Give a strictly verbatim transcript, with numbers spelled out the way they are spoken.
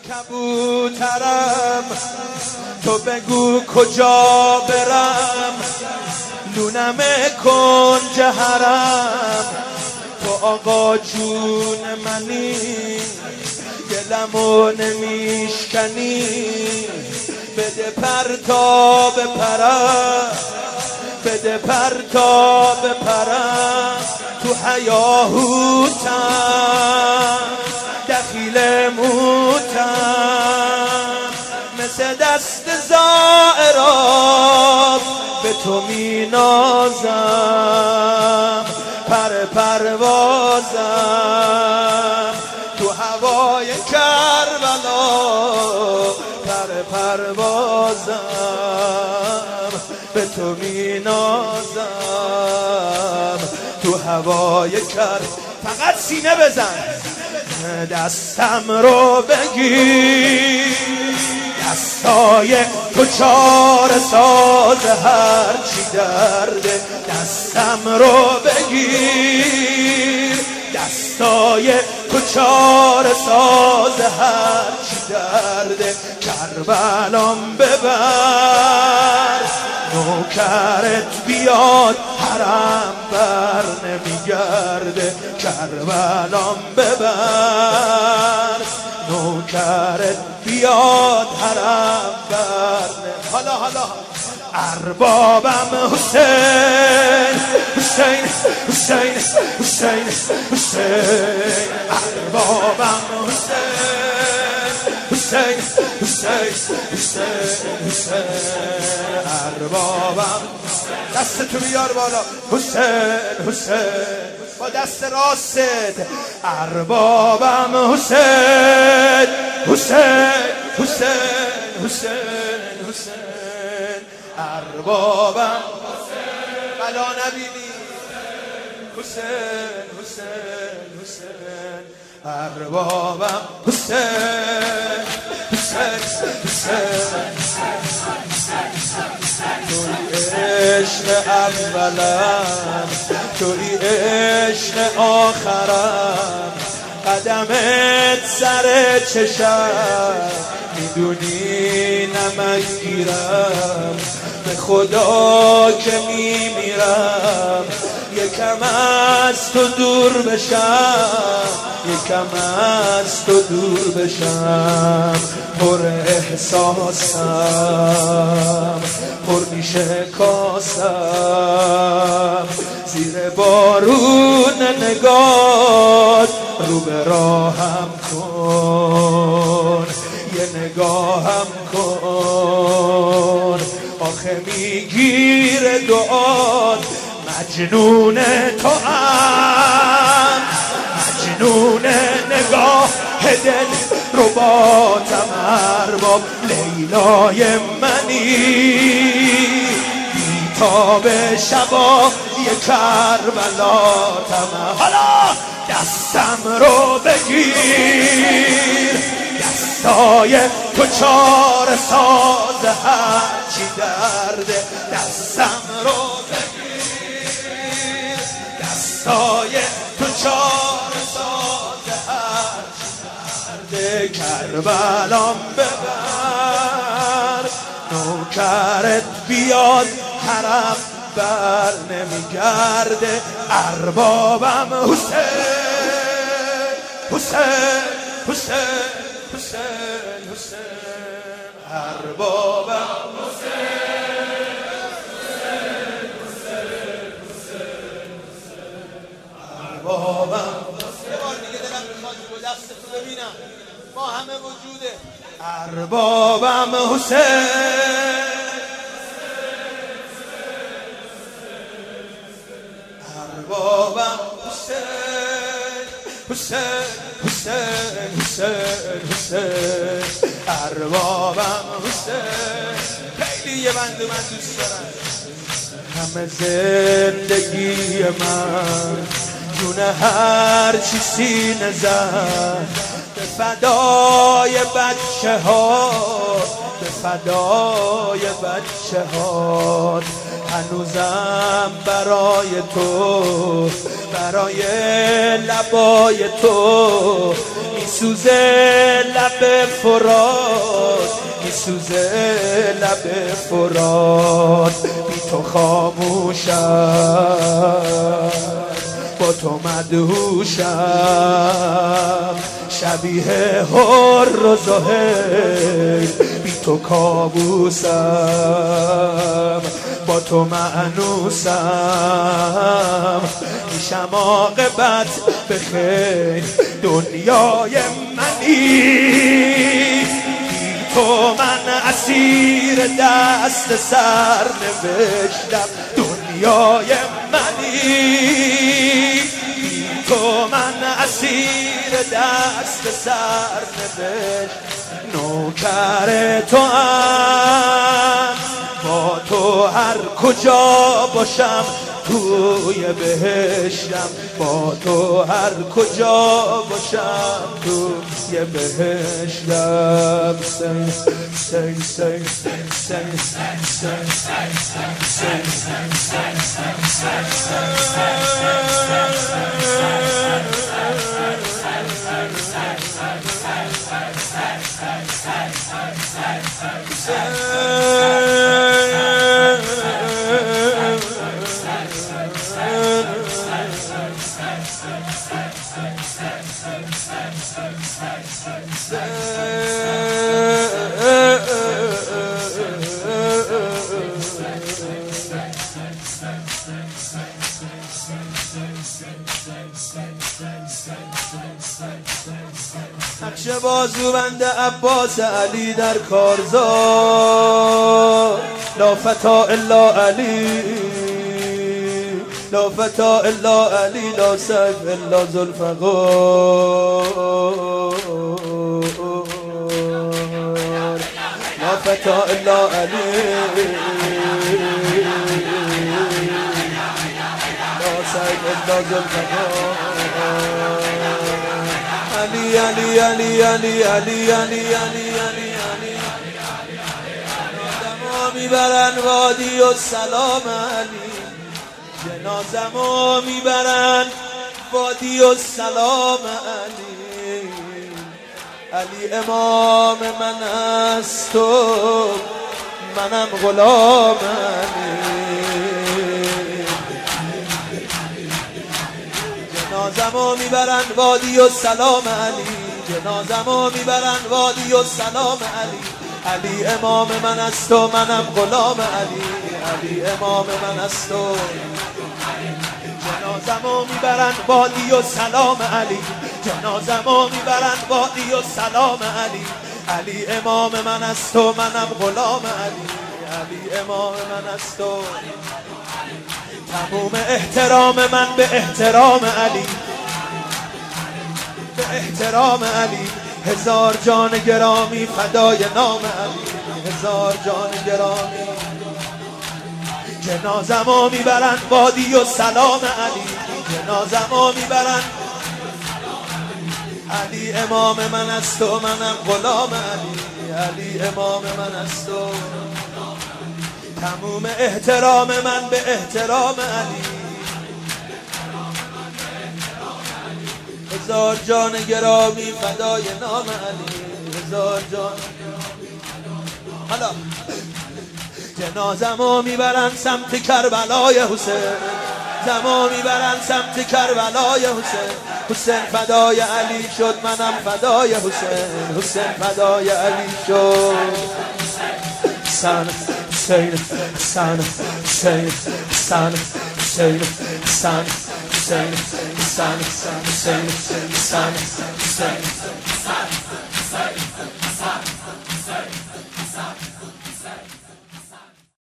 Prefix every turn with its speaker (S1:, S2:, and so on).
S1: کبوترم تو بگو کجا برم، لونم کن جهرم تو آقا جون منی، دلمو نمیشکنی، بده پر تا بپرم، بده پر تا بپرم، تو هیاهوتم دخیل موتم، مثل دست زائرات به تو می نازم، پر پروازم تو هوای کربلا، پر پروازم به تو می نازم تو هوای کر. فقط سینه بزن، دستم رو بگیر، دستای تو چاره ساز هر چی درده، دستم رو بگیر، دستای تو چاره ساز هر چی درده، کربلام ببر نوکرت بیاد حرم بر نمیگرده، کربلام ببر نوکرت بیاد حرم بر نمیگرده. حالا حالا اربابم حسین حسین حسین حسین حسین، اربابم حسین حسین حسین حسین حسین، اربابم. دست تو بیار بالا، حسین حسین با دست راست، اربابم حسین حسین حسین حسین حسین، اربابم بلا نبینی، حسین حسین حسین، اربابم حسین حسین حسین، توی عشق اولم توی عشق آخرم، قدمت سر چشم میدونی نمک گیرم، به خدا که میمیرم یکم از تو دور بشم، یکم از تو دور بشم، پر احساسم پر میشه کاسم، زیر بارون نگاه رو به راهم کن، یه نگاهم کن، آخه میگیره دعات، مجنون تو هم مجنون نگاه دل رباتم، ارباب لیلای منی، بیتاب شبا یه کربلاتم. حالا دستم رو بگیر، دستای تو چاره ساز هر چی درده، دستم رو بگیر، دستای تو چاره ساز هر چی درده، کربلام ببر نوکرت بیاد حرم بر نمیگرده، اربابم حسین حسین حسین حسین حسین، اربابم حسین حسین حسین حسین، اربابم. یه بار دیگه دلم میخواد با دستتو ببینم با همه وجوده، اربابم حسین اربابم حسین حسین حسین حسین حسین، اربابم حسین. خیلی یه بنده من دوست دارم، همه زندگی من جون هر چی سینه زد، به فدای بچه ها به فدای بچه ها، هنوزم برای تو برای لبای تو میسوزه لب فرات، میسوزه لب فرات، بی تو خاموشم با تو مدهوشم، شبیه هر و زهیر بی تو کابوسم، با تو معنوسم، میشم عاقبت به خیر دنیای منی، تو من اسیر دست سر نوشتم دنیای منی، تو من اسیر دست سر نوشت، نوکر تو هم با تو هر کجا باشم توی بهشتم، با تو هر کجا باشم توی بهشتم. سنگ سنگ سنگ سنگ سنگ نقش بازوبند عباس علی در کارزار، لا فتا الا علی، لا فتا الا علی، لا سیف الا ذوالفقار، لا فتا الا علی، لا سیف الا ذوالفقار، علی علی علی علی علی علی علی علی علی، جنازمو میبرن وادی و سلام علی، جنازمو میبرن وادی و سلام علی، علی امام من است و منم غلام علی، جنازمو میبرن وادی و سلام علی، جنازمو میبرن وادی و سلام علی، علی امام من است و منم غلام علی، علی امام من است و جنازمو میبرن وادی و سلام علی، جنازمو میبرن وادی و سلام علی، علی امام من است و منم غلام علی، علی امام من است و تموم احترام من به احترام علی، به احترام علی، هزار جان گرامی فدای نام علی، هزار جان گرامی، جنازمو میبرن وادی و سلام علی، جنازمو میبرن، علی امام من است و منم غلام علی، علی امام من است و تموم احترام من به احترام علی، هزار جان گرامی فدای نام علی، هزار جان. حالا جنازمو میبرن سمت کربلای حسین، زمو میبرن سمت کربلای حسین، حسین فدای علی شد منم فدای حسین، حسین فدای علی شد، سن سین سن سین سن سین سن سین سن سین سن سین